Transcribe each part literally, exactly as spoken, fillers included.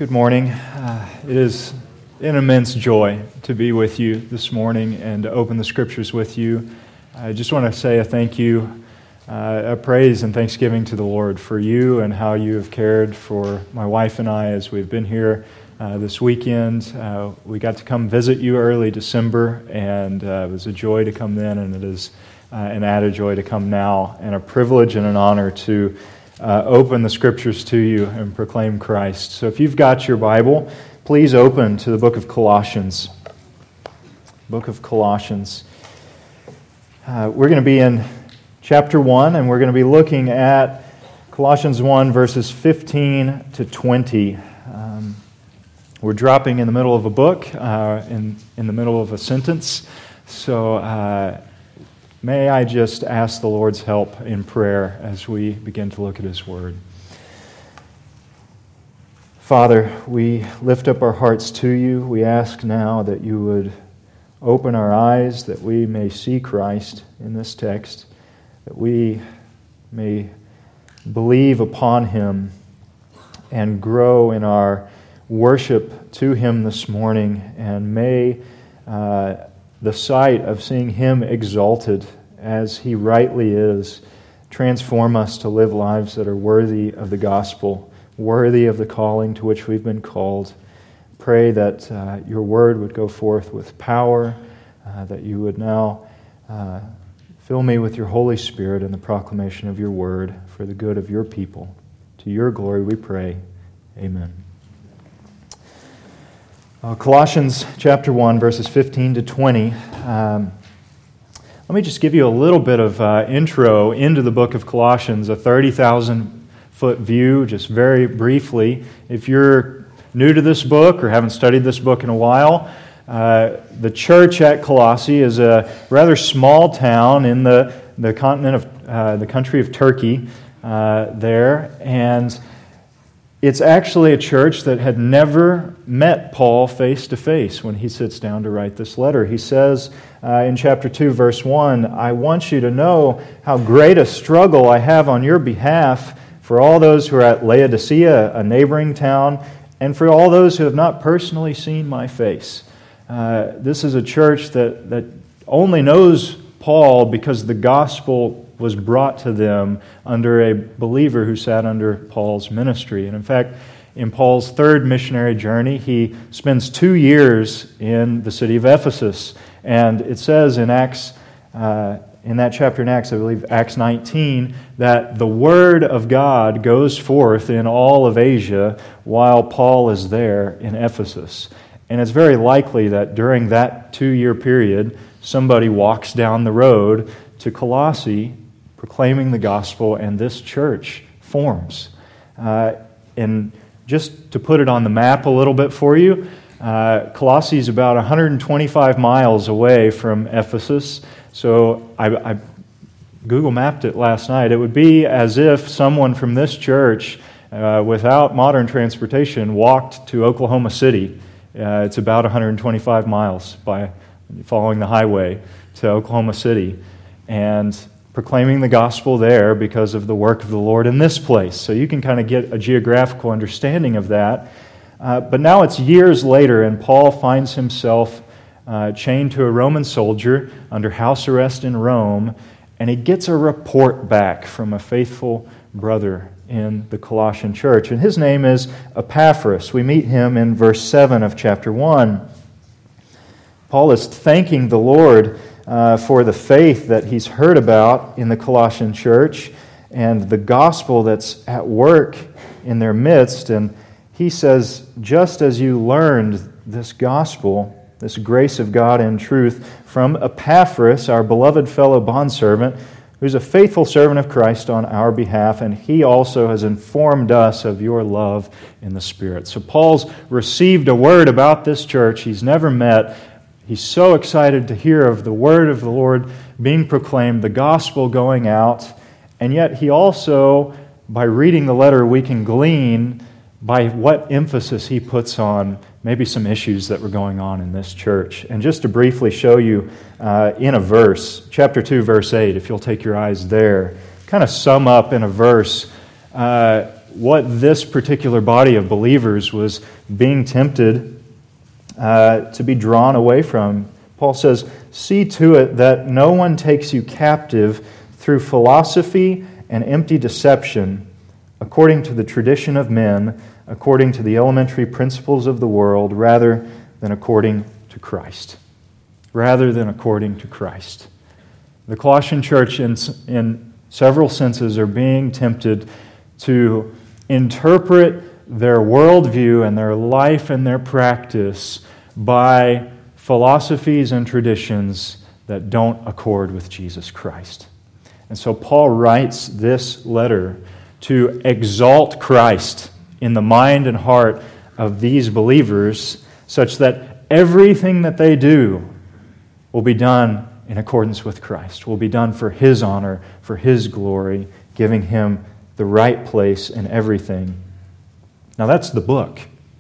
Good morning. Uh, it is an immense joy to be with you this morning and to open the Scriptures with you. I just want to say a thank you, uh, a praise and thanksgiving to the Lord for you and how you have cared for my wife and I as we've been here uh, this weekend. Uh, we got to come visit you early December, and uh, it was a joy to come then, and it is uh, an added joy to come now, and a privilege and an honor to Uh, open the Scriptures to you and proclaim Christ. So if you've got your Bible, please open to the book of Colossians. Book of Colossians. Uh, we're going to be in chapter one, and we're going to be looking at Colossians one, verses fifteen to twenty. Um, we're dropping in the middle of a book, uh, in, in the middle of a sentence. So uh may I just ask the Lord's help in prayer as we begin to look at His Word. Father, we lift up our hearts to you. We ask now that you would open our eyes, that we may see Christ in this text, that we may believe upon Him and grow in our worship to Him this morning, and may uh, the sight of seeing Him exalted as He rightly is transform us to live lives that are worthy of the gospel, worthy of the calling to which we've been called. Pray that uh, your word would go forth with power, uh, that you would now uh, fill me with your Holy Spirit in the proclamation of your word for the good of your people. To your glory we pray. Amen. Uh, Colossians chapter one, verses fifteen to twenty. Um, let me just give you a little bit of uh, intro into the book of Colossians, a thirty thousand foot view, just very briefly. If you're new to this book or haven't studied this book in a while, uh, the church at Colossae is a rather small town in the, the continent of uh, the country of Turkey uh, there, and it's actually a church that had never met Paul face to face when he sits down to write this letter. He says uh, in chapter two, verse one, I want you to know how great a struggle I have on your behalf for all those who are at Laodicea, a neighboring town, and for all those who have not personally seen my face. Uh, this is a church that, that only knows Paul because the gospel was brought to them under a believer who sat under Paul's ministry. And in fact, in Paul's third missionary journey, he spends two years in the city of Ephesus. And it says in Acts, uh, in that chapter in Acts, I believe Acts nineteen, that the word of God goes forth in all of Asia while Paul is there in Ephesus. And it's very likely that during that two-year period, somebody walks down the road to Colossae proclaiming the gospel, and this church forms. Uh, and just to put it on the map a little bit for you, uh, Colossae is about one hundred twenty-five miles away from Ephesus. So I, I Google mapped it last night. It would be as if someone from this church, uh, without modern transportation, walked to Oklahoma City. Uh, it's about one hundred twenty-five miles by following the highway to Oklahoma City, and proclaiming the gospel there because of the work of the Lord in this place. So you can kind of get a geographical understanding of that. Uh, but now it's years later, and Paul finds himself uh, chained to a Roman soldier under house arrest in Rome, and he gets a report back from a faithful brother in the Colossian church. And his name is Epaphras. We meet him in verse seven of chapter one. Paul is thanking the Lord Uh, for the faith that he's heard about in the Colossian church and the gospel that's at work in their midst. And he says, just as you learned this gospel, this grace of God and truth from Epaphras, our beloved fellow bondservant, who's a faithful servant of Christ on our behalf, and he also has informed us of your love in the Spirit. So Paul's received a word about this church he's never met. He's so excited to hear of the word of the Lord being proclaimed, the gospel going out, and yet he also, by reading the letter, we can glean by what emphasis he puts on maybe some issues that were going on in this church. And just to briefly show you uh, in a verse, chapter two, verse eight, if you'll take your eyes there, kind of sum up in a verse uh, what this particular body of believers was being tempted uh, to be drawn away from. Paul says, "See to it that no one takes you captive through philosophy and empty deception, according to the tradition of men, according to the elementary principles of the world, rather than according to Christ." Rather than according to Christ. The Colossian church, in, in several senses, are being tempted to interpret their worldview and their life and their practice by philosophies and traditions that don't accord with Jesus Christ. And so Paul writes this letter to exalt Christ in the mind and heart of these believers, such that everything that they do will be done in accordance with Christ, will be done for His honor, for His glory, giving Him the right place in everything. Now that's the book.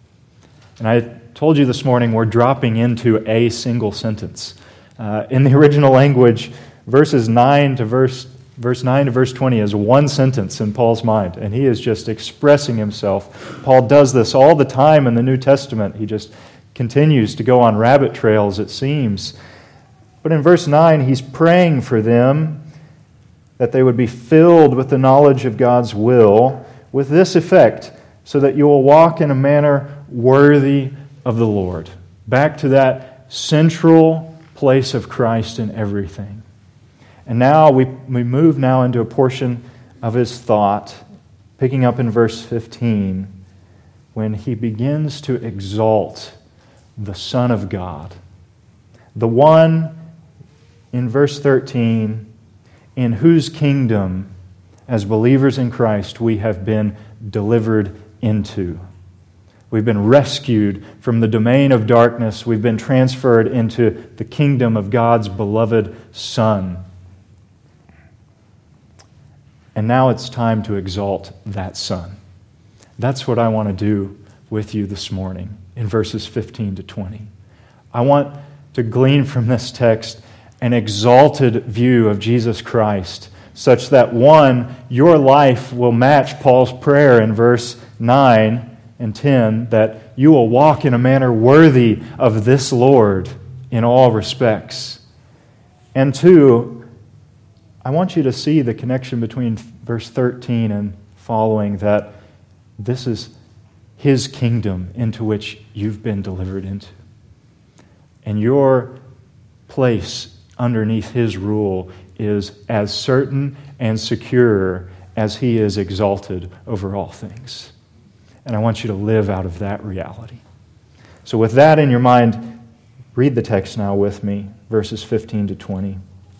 And I told you this morning we're dropping into a single sentence. Uh, in the original language, verses nine to verse verse nine to verse twenty is one sentence in Paul's mind, and he is just expressing himself. Paul does this all the time in the New Testament. He just continues to go on rabbit trails, it seems. But in verse nine, he's praying for them that they would be filled with the knowledge of God's will, with this effect, so that you will walk in a manner worthy of the Lord. Back to that central place of Christ in everything. And now we, we move now into a portion of his thought, picking up in verse fifteen, when he begins to exalt the Son of God, the one in verse thirteen, in whose kingdom, as believers in Christ, we have been delivered into. We've been rescued from the domain of darkness. We've been transferred into the kingdom of God's beloved Son. And now it's time to exalt that Son. That's what I want to do with you this morning in verses fifteen to twenty. I want to glean from this text an exalted view of Jesus Christ, such that, one, your life will match Paul's prayer in verse nine and ten, that you will walk in a manner worthy of this Lord in all respects. And two, I want you to see the connection between verse thirteen and following, that this is His kingdom into which you've been delivered into. And your place underneath His rule is as certain and secure as He is exalted over all things. And I want you to live out of that reality. So with that in your mind, read the text now with me, verses fifteen to twenty.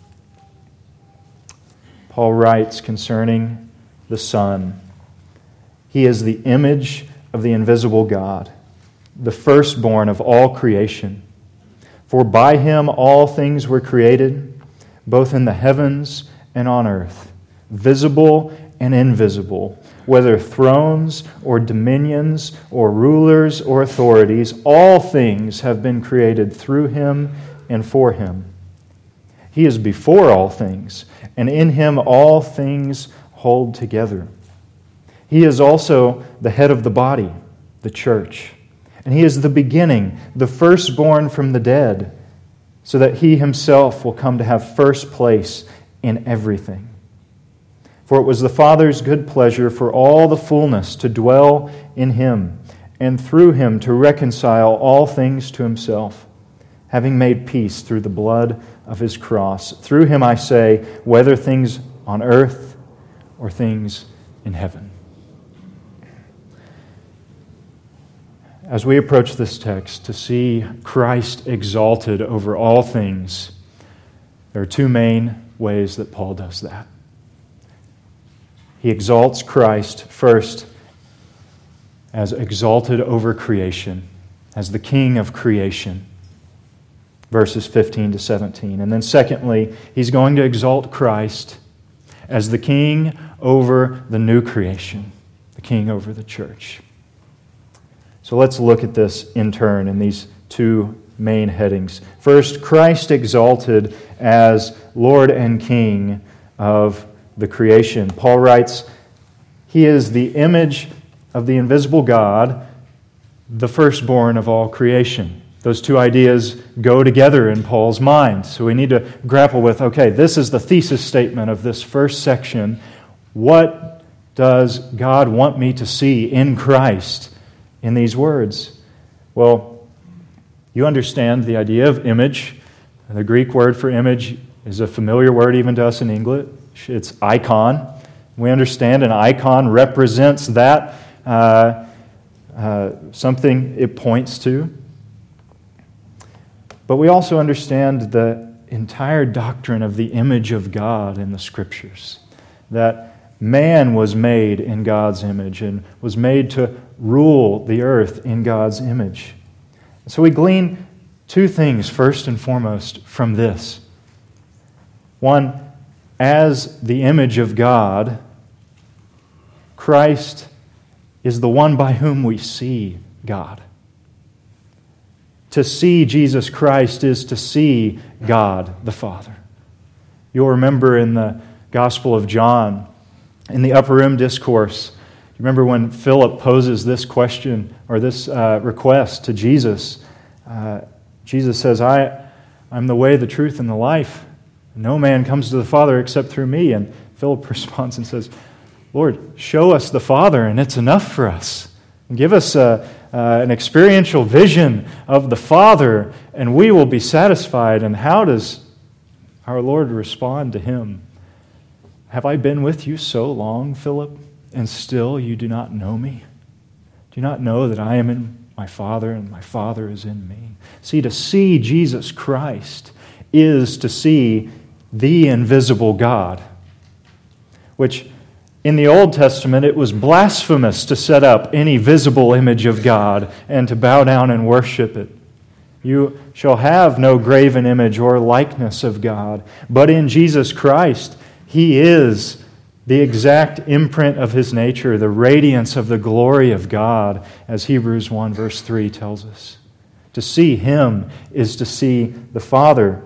Paul writes concerning the Son, He is the image of the invisible God, the firstborn of all creation. For by Him all things were created, both in the heavens and on earth, visible and invisible, whether thrones or dominions or rulers or authorities, all things have been created through Him and for Him. He is before all things, and in Him all things hold together. He is also the head of the body, the church. And He is the beginning, the firstborn from the dead, so that He Himself will come to have first place in everything. For it was the Father's good pleasure for all the fullness to dwell in Him, and through Him to reconcile all things to Himself, having made peace through the blood of His cross. Through Him, I say, whether things on earth or things in heaven. As we approach this text, to see Christ exalted over all things, there are two main ways that Paul does that. He exalts Christ first as exalted over creation, as the King of creation, verses fifteen to seventeen. And then secondly, he's going to exalt Christ as the King over the new creation, the King over the church. So let's look at this in turn in these two main headings. First, Christ exalted as Lord and King of the creation. Paul writes, He is the image of the invisible God, the firstborn of all creation. Those two ideas go together in Paul's mind. So we need to grapple with, okay, this is the thesis statement of this first section. What does God want me to see in Christ in these words? Well, you understand the idea of image. The Greek word for image is a familiar word even to us in English. It's icon. We understand an icon represents that, uh, uh, something it points to. But we also understand the entire doctrine of the image of God in the Scriptures. That man was made in God's image and was made to rule the earth in God's image. So we glean two things, first and foremost, from this. One, as the image of God, Christ is the one by whom we see God. To see Jesus Christ is to see God the Father. You'll remember in the Gospel of John, in the Upper Room Discourse, you remember when Philip poses this question or this uh, request to Jesus. Uh, Jesus says, I, I'm the way, the truth, and the life. No man comes to the Father except through me. And Philip responds and says, Lord, show us the Father, and it's enough for us. Give us a, uh, an experiential vision of the Father, and we will be satisfied. And how does our Lord respond to him? Have I been with you so long, Philip, and still you do not know me? Do you not know that I am in my Father, and my Father is in me? See, to see Jesus Christ is to see the invisible God, which in the Old Testament, it was blasphemous to set up any visible image of God and to bow down and worship it. You shall have no graven image or likeness of God. But in Jesus Christ, He is the exact imprint of His nature, the radiance of the glory of God, as Hebrews one verse three tells us. To see Him is to see the Father.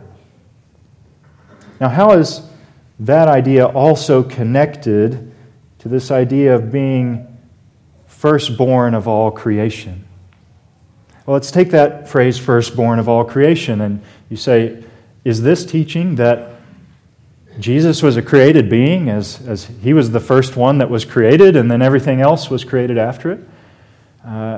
Now, how is that idea also connected to this idea of being firstborn of all creation? Well, let's take that phrase, firstborn of all creation, and you say, is this teaching that Jesus was a created being, as, as He was the first one that was created, and then everything else was created after it? Uh,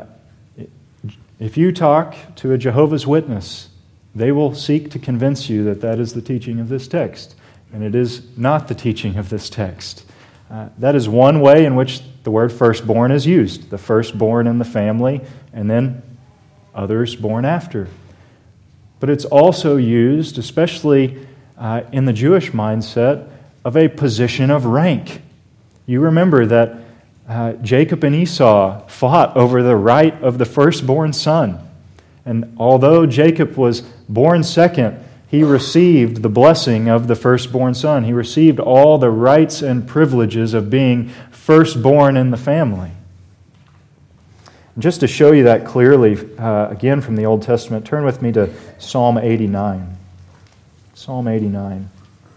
if you talk to a Jehovah's Witness, they will seek to convince you that that is the teaching of this text, and it is not the teaching of this text. Uh, that is one way in which the word firstborn is used, the firstborn in the family, and then others born after. But it's also used, especially uh, in the Jewish mindset, of a position of rank. You remember that uh, Jacob and Esau fought over the right of the firstborn son. And although Jacob was born second, he received the blessing of the firstborn son. He received all the rights and privileges of being firstborn in the family. And just to show you that clearly, uh, again from the Old Testament, turn with me to Psalm eighty-nine. Psalm eighty-nine.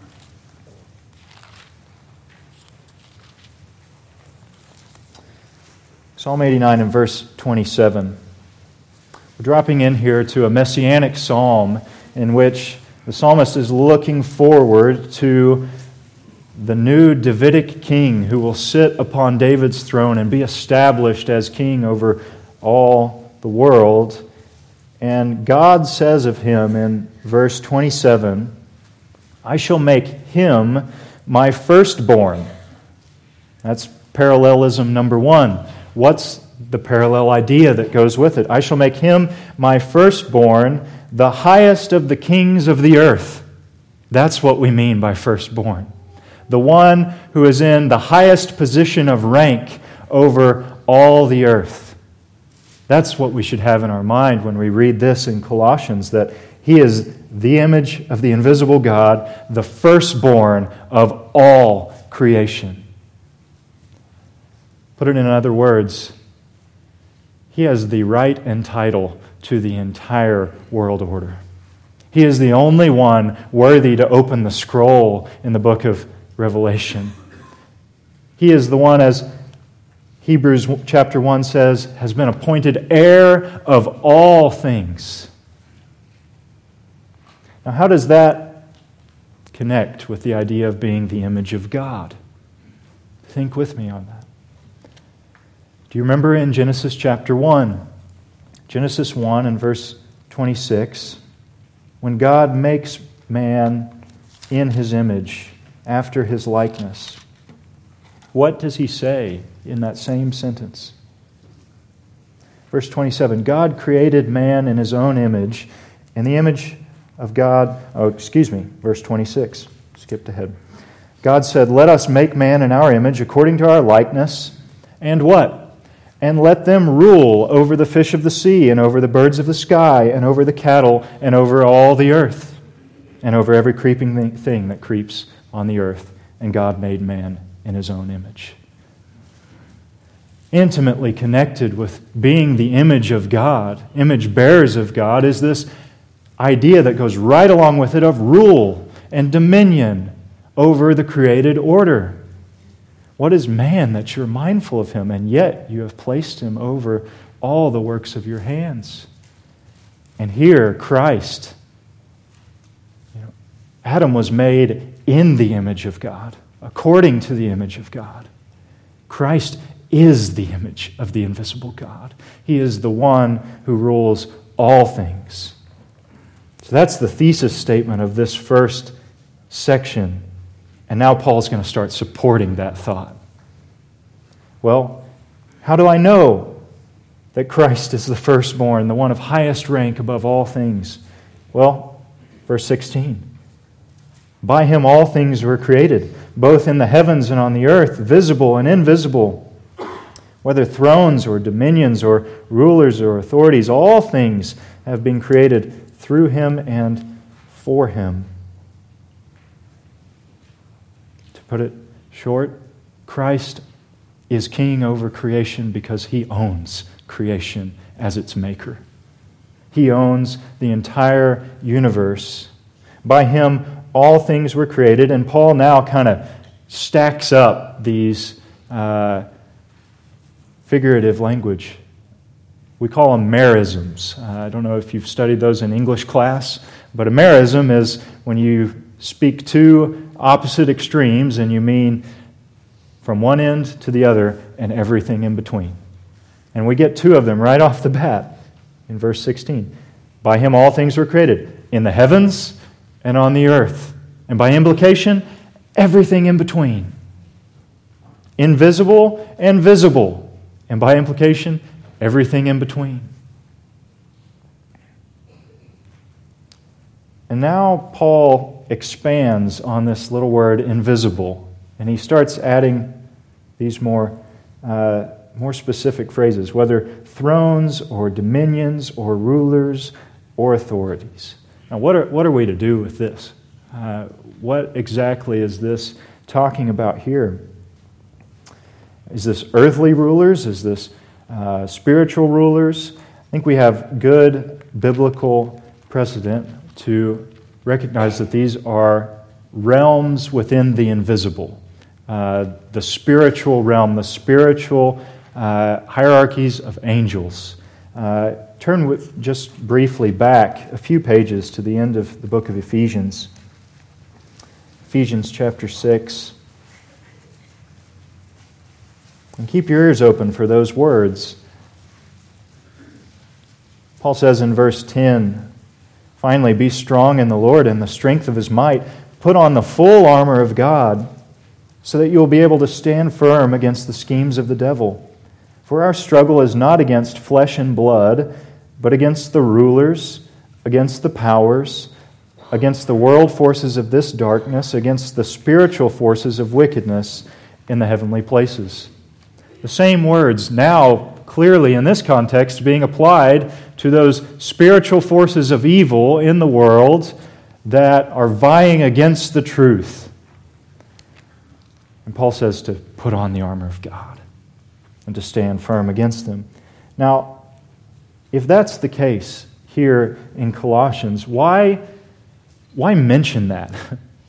Psalm eighty-nine and verse twenty-seven. We're dropping in here to a messianic psalm in which the psalmist is looking forward to the new Davidic king who will sit upon David's throne and be established as king over all the world. And God says of him in verse twenty-seven, I shall make him my firstborn. That's parallelism number one. What's the parallel idea that goes with it? I shall make him my firstborn, the highest of the kings of the earth. That's what we mean by firstborn. The one who is in the highest position of rank over all the earth. That's what we should have in our mind when we read this in Colossians, that He is the image of the invisible God, the firstborn of all creation. Put it in other words, He has the right and title to the entire world order. He is the only one worthy to open the scroll in the book of Revelation. He is the one, as Hebrews chapter one says, has been appointed heir of all things. Now, how does that connect with the idea of being the image of God? Think with me on that. Do you remember in Genesis chapter one? Genesis one and verse twenty-six, when God makes man in His image, after His likeness, what does He say in that same sentence? Verse twenty-seven, God created man in His own image, in the image of God, oh, excuse me, verse twenty-six, skipped ahead. God said, let us make man in our image, according to our likeness, and what? And let them rule over the fish of the sea, and over the birds of the sky, and over the cattle, and over all the earth, and over every creeping thing that creeps on the earth. And God made man in His own image. Intimately connected with being the image of God, image bearers of God, is this idea that goes right along with it of rule and dominion over the created order. What is man that you're mindful of him, and yet you have placed him over all the works of your hands? And here, Christ, you know, Adam was made in the image of God, according to the image of God. Christ is the image of the invisible God. He is the one who rules all things. So that's the thesis statement of this first section. And now Paul's going to start supporting that thought. Well, how do I know that Christ is the firstborn, the one of highest rank above all things? Well, verse sixteen. By Him all things were created, both in the heavens and on the earth, visible and invisible. Whether thrones or dominions or rulers or authorities, all things have been created through Him and for Him. To put it short, Christ is king over creation because He owns creation as its maker. He owns the entire universe. By Him, all things were created, and Paul now kind of stacks up these uh, figurative language. We call them merisms. Uh, I don't know if you've studied those in English class, but a merism is when you speak two opposite extremes and you mean from one end to the other and everything in between. And we get two of them right off the bat in verse sixteen. By Him all things were created, in the heavens and on the earth. And by implication, everything in between. Invisible and visible. And by implication, everything in between. And now Paul expands on this little word, invisible. And he starts adding these more, uh, more specific phrases, whether thrones or dominions or rulers or authorities. Now, what are, what are we to do with this? Uh, what exactly is this talking about here? Is this earthly rulers? Is this uh, spiritual rulers? I think we have good biblical precedent to recognize that these are realms within the invisible. Uh, the spiritual realm, the spiritual uh, hierarchies of angels. Uh, turn with, just briefly back a few pages to the end of the book of Ephesians. Ephesians chapter six. And keep your ears open for those words. Paul says in verse ten, finally, be strong in the Lord and the strength of His might. Put on the full armor of God, so that you will be able to stand firm against the schemes of the devil. For our struggle is not against flesh and blood, but against the rulers, against the powers, against the world forces of this darkness, against the spiritual forces of wickedness in the heavenly places. The same words now clearly in this context being applied to those spiritual forces of evil in the world that are vying against the truth. And Paul says to put on the armor of God and to stand firm against them. Now, if that's the case here in Colossians, why, why mention that?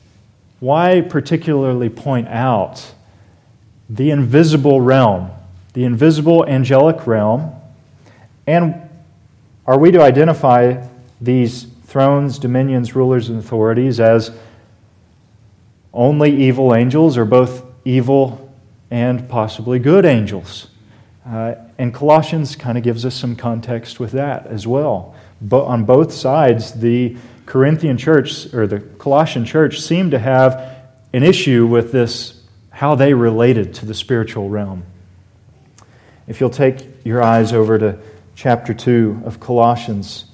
Why particularly point out the invisible realm the invisible angelic realm. And are we to identify these thrones, dominions, rulers, and authorities as only evil angels, or both evil and possibly good angels? Uh, and Colossians kind of gives us some context with that as well. But on both sides, the Corinthian church, or the Colossian church, seemed to have an issue with this, how they related to the spiritual realm. If you'll take your eyes over to chapter two of Colossians,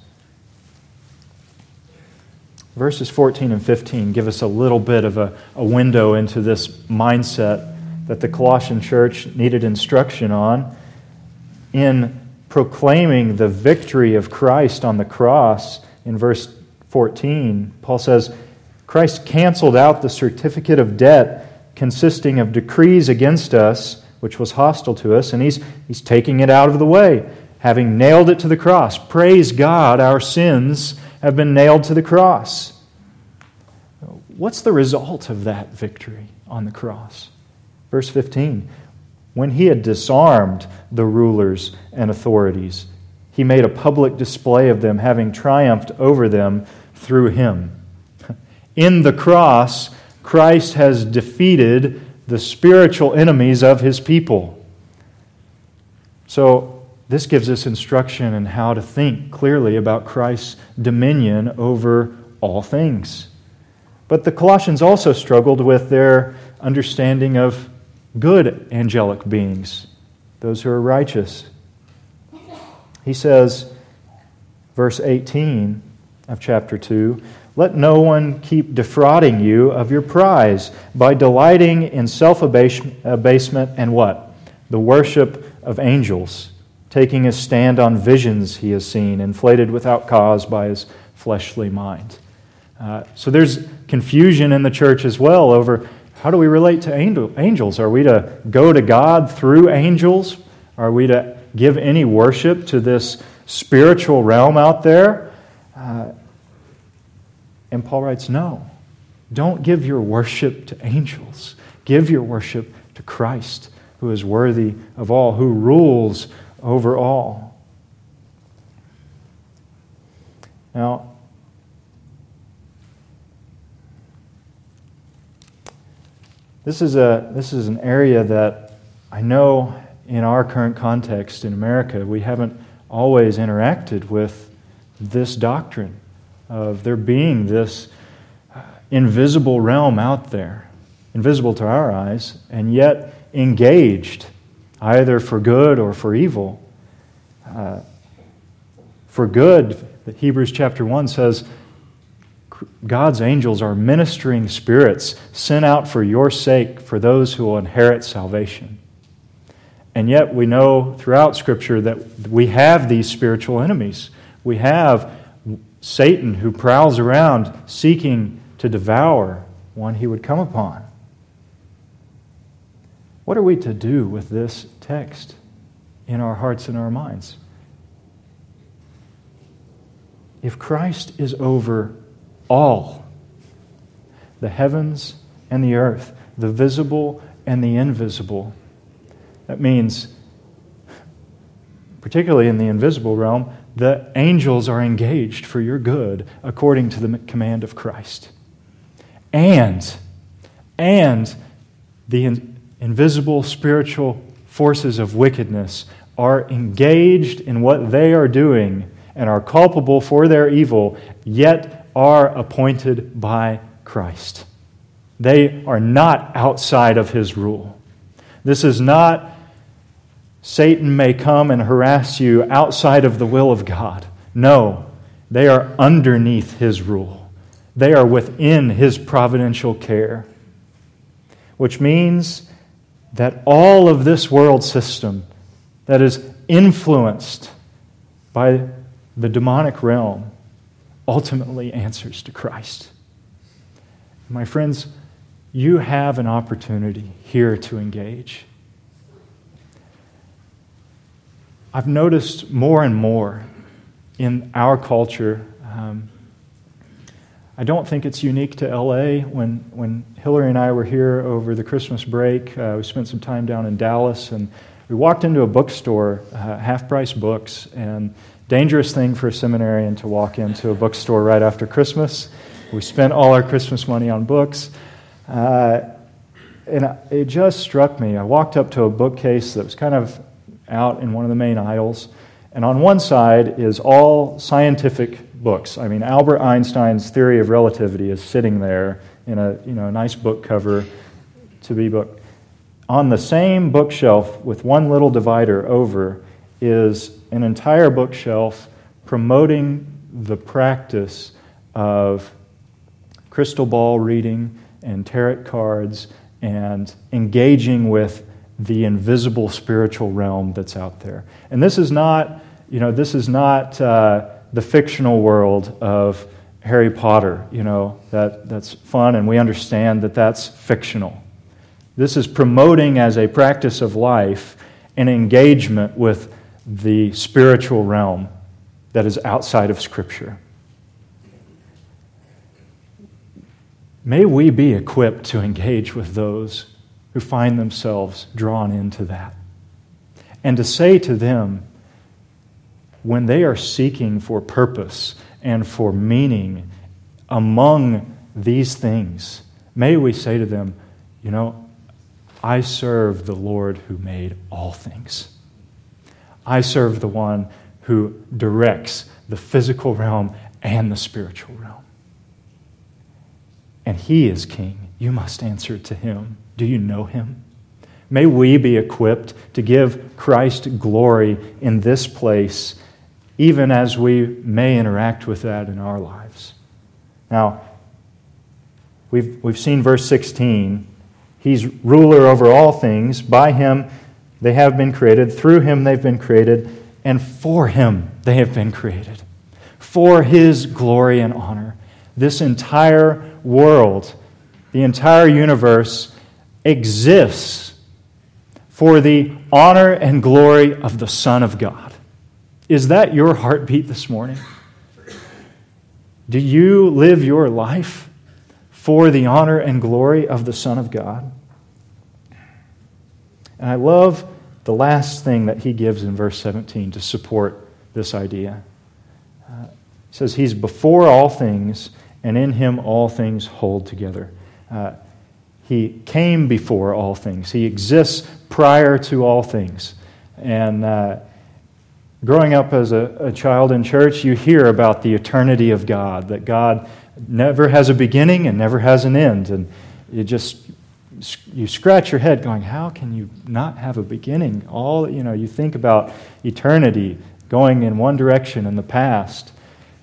verses fourteen and fifteen give us a little bit of a, a window into this mindset that the Colossian church needed instruction on in proclaiming the victory of Christ on the cross. In verse fourteen, Paul says, Christ canceled out the certificate of debt consisting of decrees against us, which was hostile to us, and he's, he's taking it out of the way, having nailed it to the cross. Praise God, our sins have been nailed to the cross. What's the result of that victory on the cross? Verse fifteen, when he had disarmed the rulers and authorities, he made a public display of them, having triumphed over them through him. In the cross, Christ has defeated the spiritual enemies of his people. So, this gives us instruction in how to think clearly about Christ's dominion over all things. But the Colossians also struggled with their understanding of good angelic beings, those who are righteous. He says, verse eighteen of chapter two, let no one keep defrauding you of your prize by delighting in self-abasement and what? The worship of angels, taking his stand on visions he has seen, inflated without cause by his fleshly mind. Uh, so there's confusion in the church as well over how do we relate to angel, angels? Are we to go to God through angels? Are we to give any worship to this spiritual realm out there? Uh, and Paul writes, no. Don't give your worship to angels. Give your worship to Christ, who is worthy of all, who rules over all. Now, this is a this is an area that I know in our current context in America, we haven't always interacted with this doctrine of there being this invisible realm out there, invisible to our eyes, and yet engaged either for good or for evil. Uh, for good, Hebrews chapter one says, God's angels are ministering spirits sent out for your sake, for those who will inherit salvation. And yet we know throughout Scripture that we have these spiritual enemies. We have Satan who prowls around seeking to devour one he would come upon. What are we to do with this text in our hearts and our minds? If Christ is over all, the heavens and the earth, the visible and the invisible, that means, particularly in the invisible realm, the angels are engaged for your good according to the command of Christ. And, and the in, invisible spiritual forces of wickedness are engaged in what they are doing and are culpable for their evil, yet are appointed by Christ. They are not outside of His rule. This is not Satan may come and harass you outside of the will of God. No, they are underneath His rule. They are within His providential care, which means that all of this world system that is influenced by the demonic realm ultimately answers to Christ. My friends, you have an opportunity here to engage. I've noticed more and more in our culture, um, I don't think it's unique to L A. When, when Hillary and I were here over the Christmas break, uh, we spent some time down in Dallas, and we walked into a bookstore, uh, half-price books, and dangerous thing for a seminarian to walk into a bookstore right after Christmas. We spent all our Christmas money on books. Uh, and it just struck me. I walked up to a bookcase that was kind of out in one of the main aisles, and on one side is all scientific books. I mean, Albert Einstein's theory of relativity is sitting there in a you know a nice book cover to be book. On the same bookshelf with one little divider over is an entire bookshelf promoting the practice of crystal ball reading and tarot cards and engaging with the invisible spiritual realm that's out there. And this is not, you know, this is not uh, the fictional world of Harry Potter, you know, that, that's fun and we understand that that's fictional. This is promoting as a practice of life an engagement with the spiritual realm that is outside of Scripture. May we be equipped to engage with those who find themselves drawn into that. And to say to them, when they are seeking for purpose and for meaning among these things, may we say to them, you know, I serve the Lord who made all things. I serve the one who directs the physical realm and the spiritual realm. And He is King. You must answer to Him. Do you know Him? May we be equipped to give Christ glory in this place, even as we may interact with that in our lives. Now, we've, we've seen verse sixteen. He's ruler over all things. By Him they have been created. Through Him they've been created. And for Him they have been created. For His glory and honor. This entire world, the entire universe, exists for the honor and glory of the Son of God. Is that your heartbeat this morning? Do you live your life for the honor and glory of the Son of God? And I love the last thing that he gives in verse seventeen to support this idea. Uh, he says, He's before all things, and in Him all things hold together. Uh, he came before all things. He exists prior to all things. And uh, growing up as a, a child in church, you hear about the eternity of God, that God never has a beginning and never has an end. And you just, you scratch your head going, how can you not have a beginning? All, you know, you think about eternity going in one direction in the past.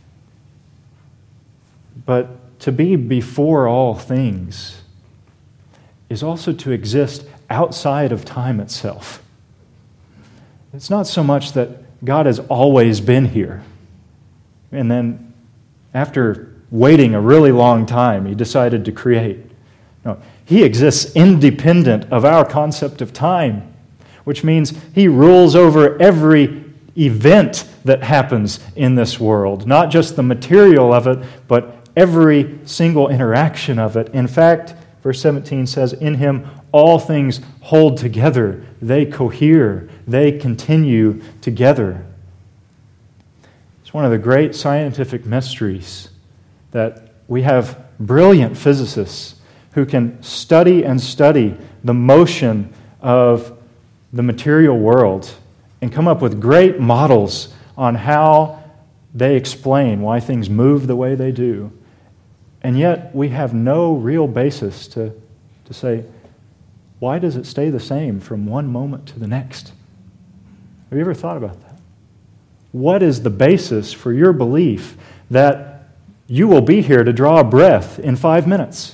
But to be before all things is also to exist outside of time itself. It's not so much that God has always been here, and then after waiting a really long time, He decided to create. No, He exists independent of our concept of time, which means He rules over every event that happens in this world, not just the material of it, but every single interaction of it. In fact, verse seventeen says, in Him all things hold together. They cohere. They continue together. It's one of the great scientific mysteries that we have brilliant physicists who can study and study the motion of the material world and come up with great models on how they explain why things move the way they do. And yet we have no real basis to, to say, why does it stay the same from one moment to the next? Have you ever thought about that? What is the basis for your belief that you will be here to draw a breath in five minutes?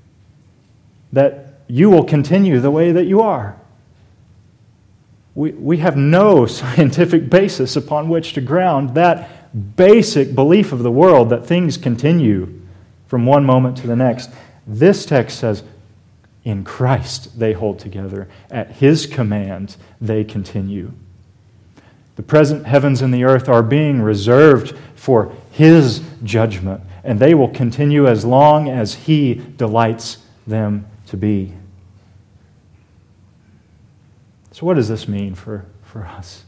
That you will continue the way that you are? We, we have no scientific basis upon which to ground that basic belief of the world that things continue from one moment to the next. This text says, in Christ they hold together. At His command they continue. The present heavens and the earth are being reserved for His judgment, and they will continue as long as He delights them to be. So what does this mean for, for us?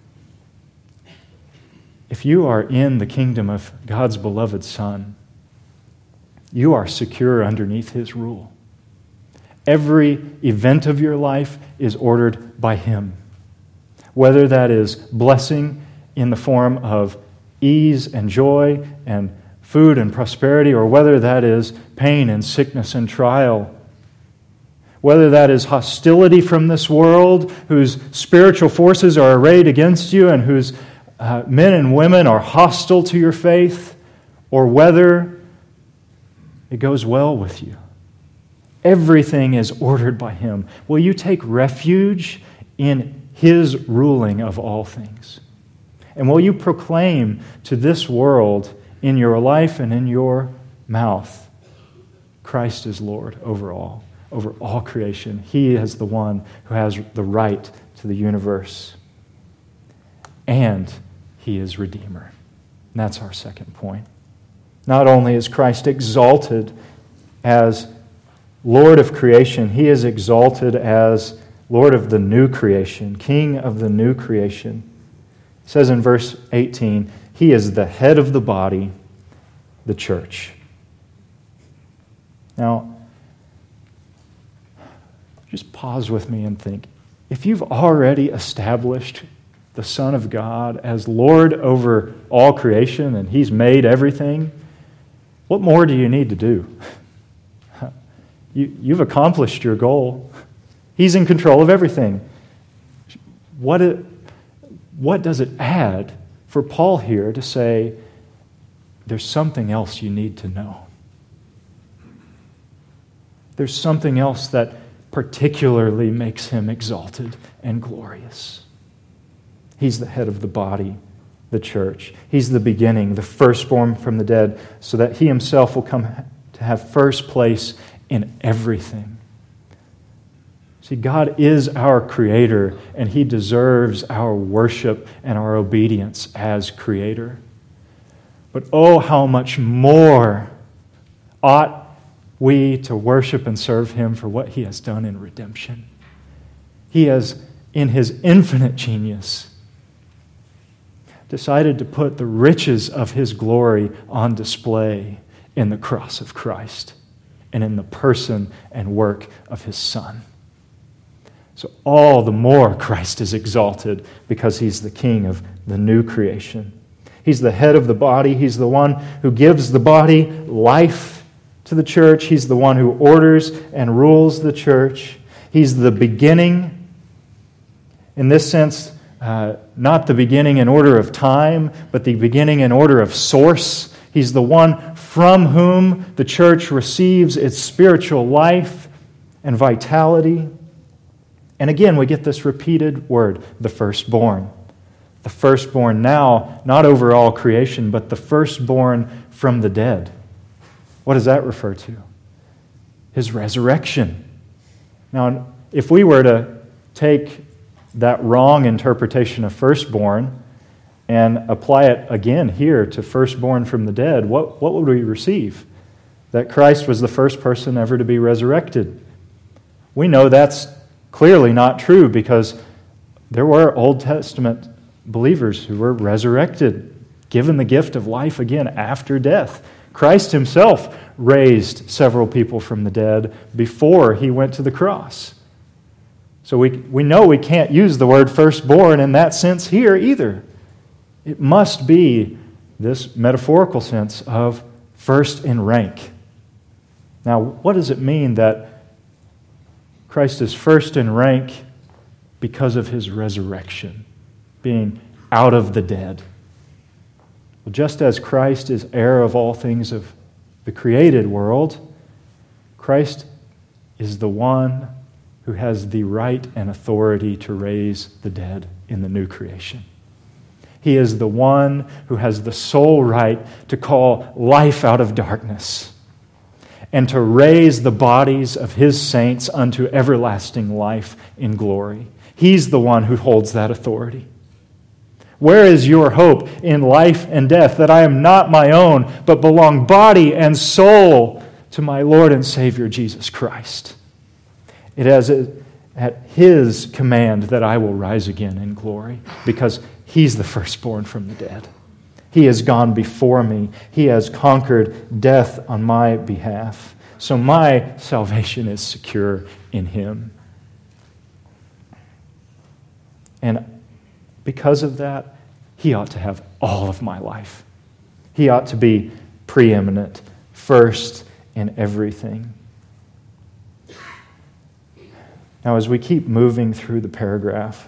If you are in the kingdom of God's beloved Son, you are secure underneath His rule. Every event of your life is ordered by Him. Whether that is blessing in the form of ease and joy and food and prosperity, or whether that is pain and sickness and trial, whether that is hostility from this world, whose spiritual forces are arrayed against you and whose uh, men and women are hostile to your faith, or whether it goes well with you. Everything is ordered by Him. Will you take refuge in His ruling of all things? And will you proclaim to this world, in your life and in your mouth, Christ is Lord over all, over all creation. He is the one who has the right to the universe. And He is Redeemer. And that's our second point. Not only is Christ exalted as Lord of creation, He is exalted as Lord of the new creation, King of the new creation. It says in verse eighteen, He is the head of the body, the church. Now, just pause with me and think. If you've already established the Son of God as Lord over all creation and He's made everything, what more do you need to do? You, you've accomplished your goal. He's in control of everything. What, it, what does it add for Paul here to say, there's something else you need to know? There's something else that particularly makes Him exalted and glorious. He's the head of the body, the church. He's the beginning, the firstborn from the dead, so that He Himself will come to have first place in everything. See, God is our Creator, and He deserves our worship and our obedience as Creator. But oh, how much more ought we to worship and serve Him for what He has done in redemption. He has, in His infinite genius, decided to put the riches of His glory on display in the cross of Christ and in the person and work of His Son. So all the more Christ is exalted because He's the King of the new creation. He's the head of the body. He's the one who gives the body life to the church. He's the one who orders and rules the church. He's the beginning. In this sense, uh, not the beginning in order of time, but the beginning in order of source. He's the one from whom the church receives its spiritual life and vitality. And again, we get this repeated word, the firstborn. The firstborn now, not over all creation, but the firstborn from the dead. What does that refer to? His resurrection. Now, if we were to take that wrong interpretation of firstborn and apply it again here to firstborn from the dead, what, what would we receive? That Christ was the first person ever to be resurrected. We know that's clearly not true because there were Old Testament believers who were resurrected, given the gift of life again after death. Christ Himself raised several people from the dead before He went to the cross. So we, we know we can't use the word firstborn in that sense here either. It must be this metaphorical sense of first in rank. Now, what does it mean that Christ is first in rank because of His resurrection, being out of the dead? Well, just as Christ is heir of all things of the created world, Christ is the one who has the right and authority to raise the dead in the new creation. He is the one who has the sole right to call life out of darkness and to raise the bodies of His saints unto everlasting life in glory. He's the one who holds that authority. Where is your hope in life and death, that I am not my own, but belong body and soul to my Lord and Savior Jesus Christ? It, has, it at His command that I will rise again in glory, because He's the firstborn from the dead. He has gone before me. He has conquered death on my behalf. So my salvation is secure in Him. And because of that, He ought to have all of my life. He ought to be preeminent, first in everything. Now, as we keep moving through the paragraph,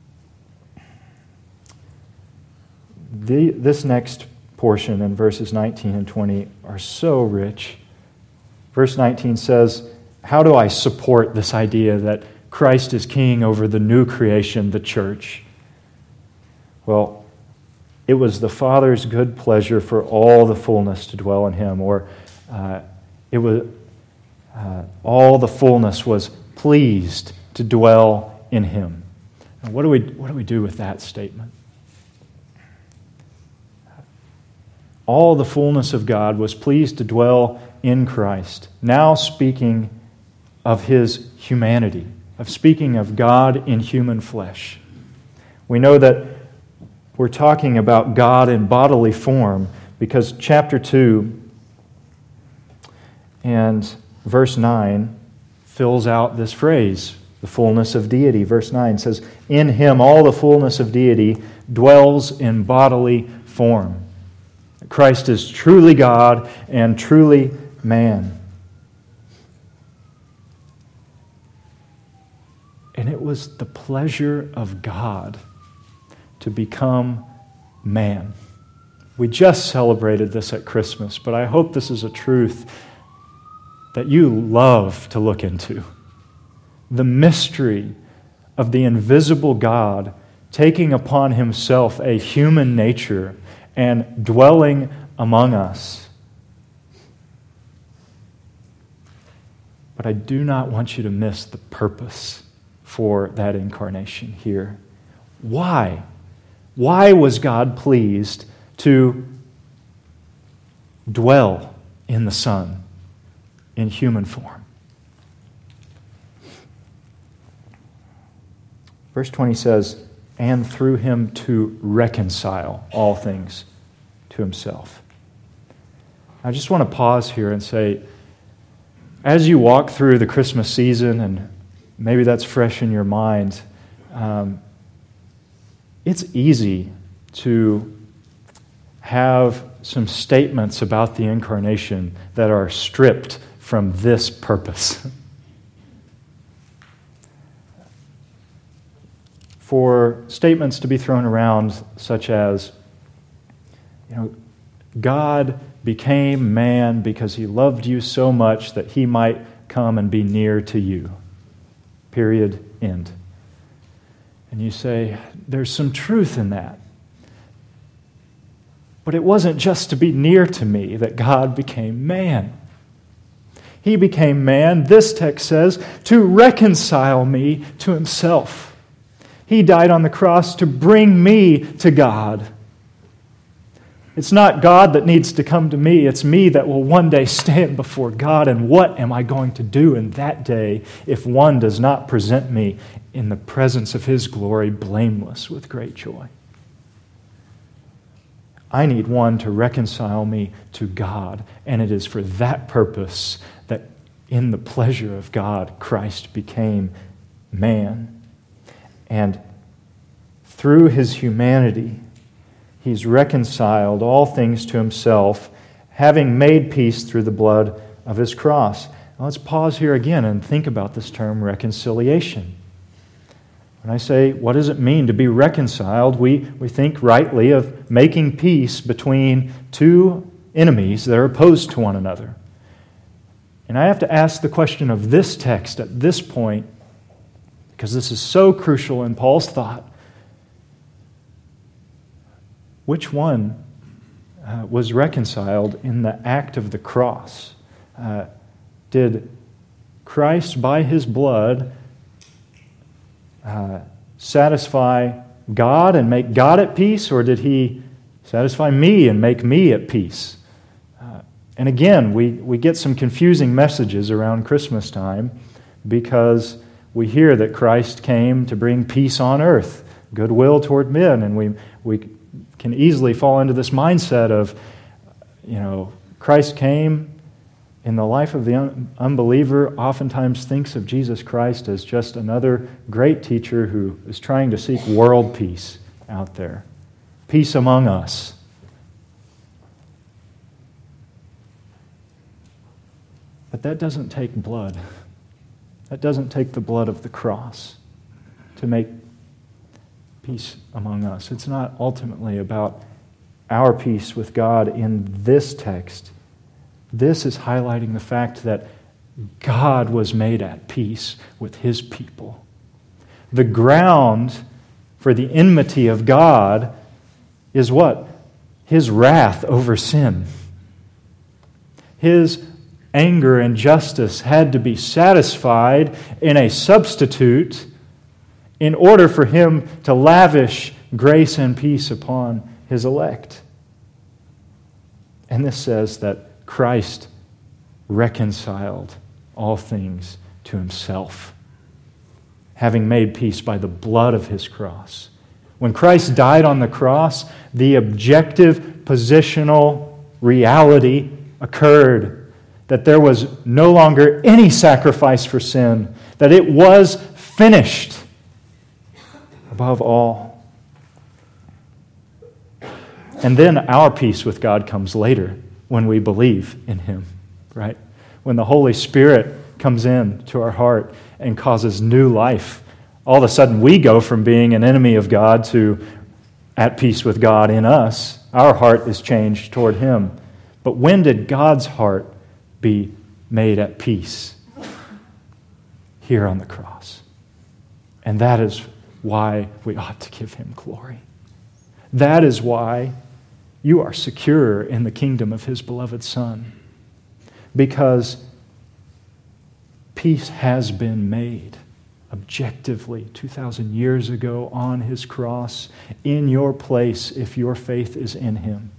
the, this next portion in verses nineteen and twenty are so rich. Verse nineteen says, how do I support this idea that Christ is king over the new creation, the church? Well, it was the Father's good pleasure for all the fullness to dwell in Him, or uh, it was uh, all the fullness was pleased to dwell in Him. And what do we what do we do with that statement? All the fullness of God was pleased to dwell in Christ. Now speaking of His humanity, of speaking of God in human flesh. We know that we're talking about God in bodily form because chapter two and verse nine fills out this phrase, the fullness of deity. Verse nine says, in Him all the fullness of deity dwells in bodily form. Christ is truly God and truly man. And it was the pleasure of God to become man. We just celebrated this at Christmas, but I hope this is a truth that you love to look into. The mystery of the invisible God taking upon Himself a human nature and dwelling among us. But I do not want you to miss the purpose for that incarnation here. Why? Why was God pleased to dwell in the Son in human form? Verse twenty says, and through Him to reconcile all things to Himself. I just want to pause here and say, as you walk through the Christmas season, and maybe that's fresh in your mind, um, it's easy to have some statements about the incarnation that are stripped from this purpose. For statements to be thrown around such as, you know, God became man because He loved you so much that He might come and be near to you. Period. End. And you say, there's some truth in that. But it wasn't just to be near to me that God became man. He became man, this text says, to reconcile me to Himself. He died on the cross to bring me to God. It's not God that needs to come to me. It's me that will one day stand before God. And what am I going to do in that day if one does not present me in the presence of His glory, blameless with great joy? I need one to reconcile me to God. And it is for that purpose that in the pleasure of God, Christ became man. And through His humanity, He's reconciled all things to Himself, having made peace through the blood of His cross. Now let's pause here again and think about this term reconciliation. When I say, what does it mean to be reconciled? We, we think rightly of making peace between two enemies that are opposed to one another. And I have to ask the question of this text at this point, because this is so crucial in Paul's thought. Which one uh, was reconciled in the act of the cross? Uh, did Christ, by His blood, uh, satisfy God and make God at peace, or did He satisfy me and make me at peace? Uh, and again, we, we get some confusing messages around Christmas time because we hear that Christ came to bring peace on earth, goodwill toward men, and we we can easily fall into this mindset of, you know, Christ came. In the life of the un- unbeliever, oftentimes thinks of Jesus Christ as just another great teacher who is trying to seek world peace out there, peace among us. But that doesn't take blood. That doesn't take the blood of the cross to make peace among us. It's not ultimately about our peace with God in this text. This is highlighting the fact that God was made at peace with His people. The ground for the enmity of God is what? His wrath over sin. His anger and justice had to be satisfied in a substitute in order for Him to lavish grace and peace upon His elect. And this says that Christ reconciled all things to Himself, having made peace by the blood of His cross. When Christ died on the cross, the objective positional reality occurred that there was no longer any sacrifice for sin, that it was finished above all. And then our peace with God comes later, when we believe in Him, right? When the Holy Spirit comes in to our heart and causes new life, all of a sudden we go from being an enemy of God to at peace with God in us. Our heart is changed toward Him. But when did God's heart be made at peace? Here on the cross. And that is why we ought to give Him glory. That is why you are secure in the kingdom of His beloved Son, because peace has been made objectively two thousand years ago on His cross in your place if your faith is in Him.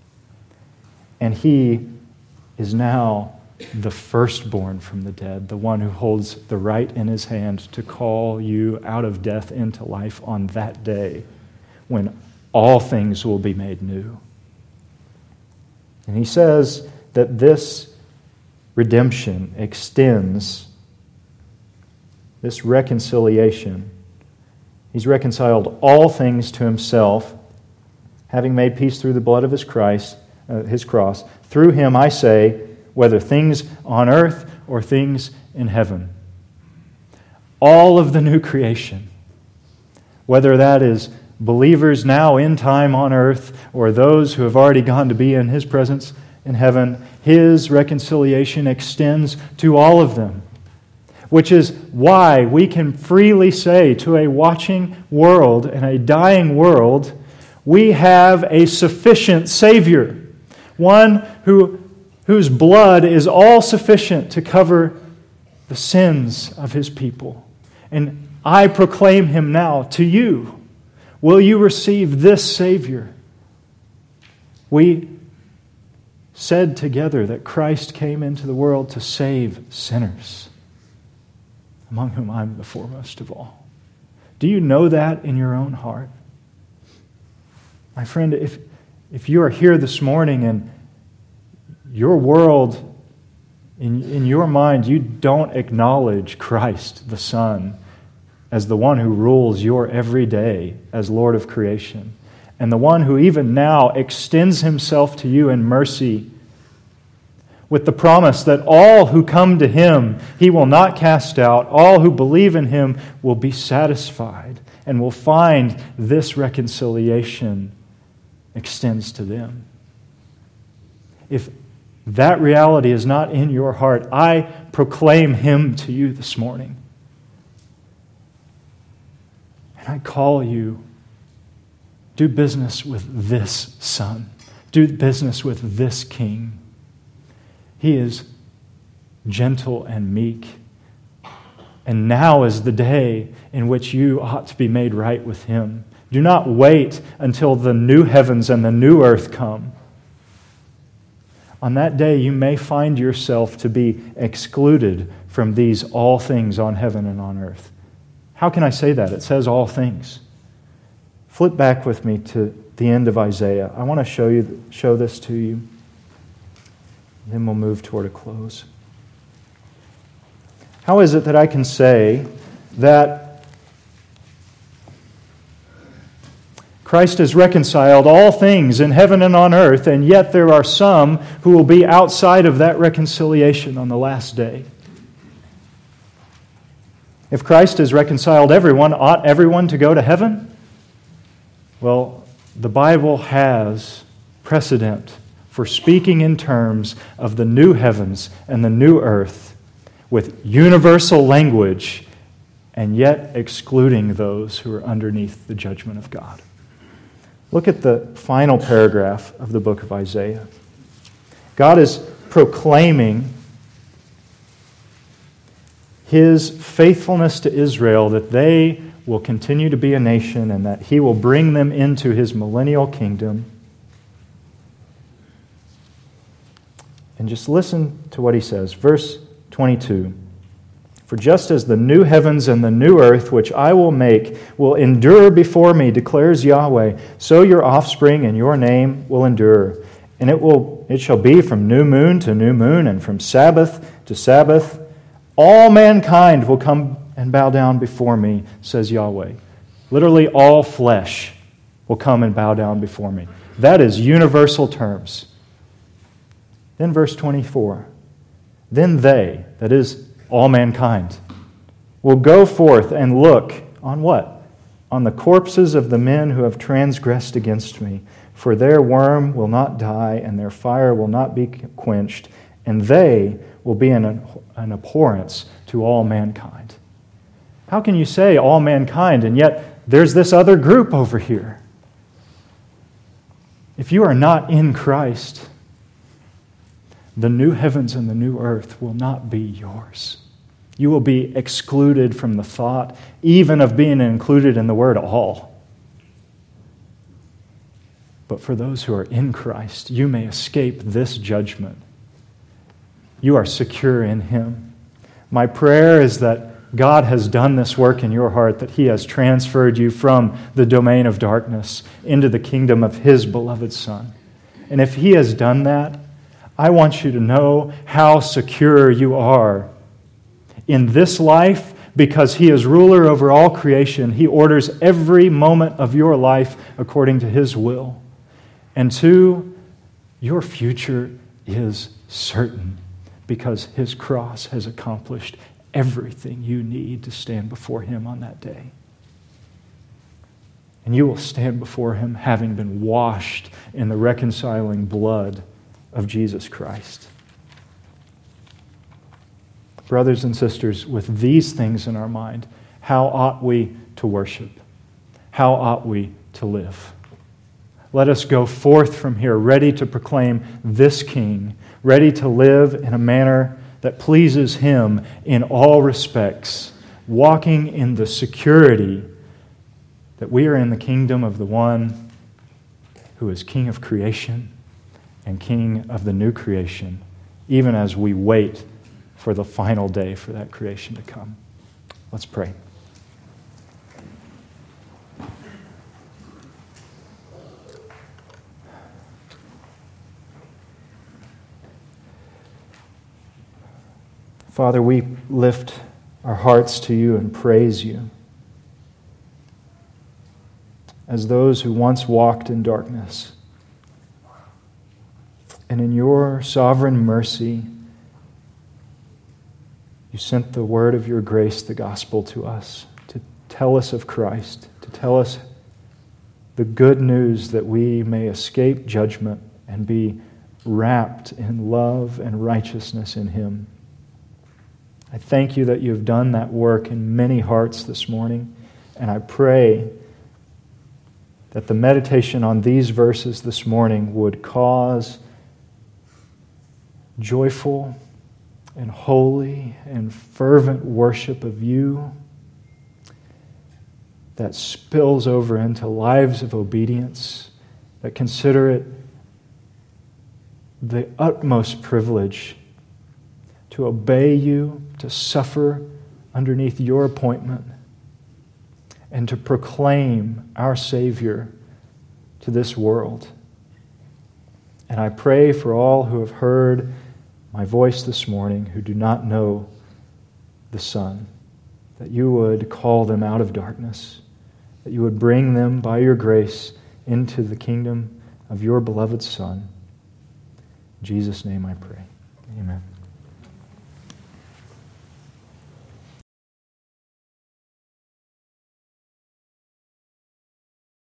And He is now the firstborn from the dead, the one who holds the right in His hand to call you out of death into life on that day when all things will be made new. And He says that this redemption extends, this reconciliation. He's reconciled all things to Himself, having made peace through the blood of His Christ, uh, His cross. Through Him, I say, whether things on earth or things in heaven. All of the new creation, whether that is believers now in time on earth, or those who have already gone to be in His presence in heaven, His reconciliation extends to all of them. Which is why we can freely say to a watching world and a dying world, we have a sufficient Savior, one who, whose blood is all sufficient to cover the sins of His people. And I proclaim Him now to you. Will you receive this Savior? We said together that Christ came into the world to save sinners, among whom I'm the foremost of all. Do you know that in your own heart? My friend, if, if you are here this morning and your world, in, in your mind, you don't acknowledge Christ, the Son, as the one who rules your every day as Lord of creation, and the one who even now extends Himself to you in mercy, with the promise that all who come to Him, He will not cast out. All who believe in Him will be satisfied and will find this reconciliation extends to them. If that reality is not in your heart, I proclaim Him to you this morning. And I call you, do business with this Son. Do business with this King. He is gentle and meek. And now is the day in which you ought to be made right with Him. Do not wait until the new heavens and the new earth come. On that day, you may find yourself to be excluded from these all things on heaven and on earth. How can I say that? It says all things. Flip back with me to the end of Isaiah. I want to show you, show this to you. Then we'll move toward a close. How is it that I can say that Christ has reconciled all things in heaven and on earth, and yet there are some who will be outside of that reconciliation on the last day? If Christ has reconciled everyone, ought everyone to go to heaven? Well, the Bible has precedent for speaking in terms of the new heavens and the new earth with universal language, and yet excluding those who are underneath the judgment of God. Look at the final paragraph of the book of Isaiah. God is proclaiming His faithfulness to Israel, that they will continue to be a nation and that He will bring them into His millennial kingdom. And just listen to what He says. Verse twenty-two. For just as the new heavens and the new earth, which I will make, will endure before me, declares Yahweh, so your offspring and your name will endure. And it will it shall be from new moon to new moon, and from Sabbath to Sabbath. All mankind will come and bow down before me, says Yahweh. Literally, all flesh will come and bow down before me. That is universal terms. Then verse twenty-four. Then they, that is, all mankind, will go forth and look on what? On the corpses of the men who have transgressed against me. For their worm will not die, and their fire will not be quenched, and they will be an, an abhorrence to all mankind. How can you say all mankind, and yet there's this other group over here? If you are not in Christ, the new heavens and the new earth will not be yours. You will be excluded from the thought, even of being included in the word all. But for those who are in Christ, you may escape this judgment. You are secure in Him. My prayer is that God has done this work in your heart, that He has transferred you from the domain of darkness into the kingdom of His beloved Son. And if He has done that, I want you to know how secure you are in this life, because He is ruler over all creation. He orders every moment of your life according to His will. And two, your future is certain, because His cross has accomplished everything you need to stand before Him on that day. And you will stand before Him having been washed in the reconciling blood of Jesus Christ. Brothers and sisters, with these things in our mind, how ought we to worship? How ought we to live? Let us go forth from here ready to proclaim this King, ready to live in a manner that pleases Him in all respects, walking in the security that we are in the kingdom of the one who is King of creation and King of the new creation, even as we wait for the final day for that creation to come. Let's pray. Father, we lift our hearts to You and praise You as those who once walked in darkness. And in Your sovereign mercy, You sent the word of Your grace, the gospel, to us, to tell us of Christ, to tell us the good news that we may escape judgment and be wrapped in love and righteousness in Him. I thank You that You have done that work in many hearts this morning, and I pray that the meditation on these verses this morning would cause joyful and holy and fervent worship of You that spills over into lives of obedience, that consider it the utmost privilege to obey you, to suffer underneath your appointment, and to proclaim our Savior to this world. And I pray for all who have heard my voice this morning who do not know the Son, that you would call them out of darkness, that you would bring them by your grace into the kingdom of your beloved Son. In Jesus' name I pray. Amen.